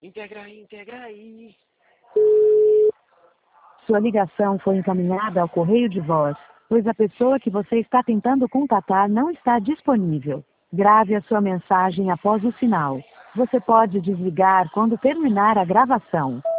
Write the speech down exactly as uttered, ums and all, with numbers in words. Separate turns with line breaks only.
Integra aí, integra aí.
Sua ligação foi encaminhada ao correio de voz, pois a pessoa que você está tentando contatar não está disponível. Grave a sua mensagem após o sinal. Você pode desligar quando terminar a gravação.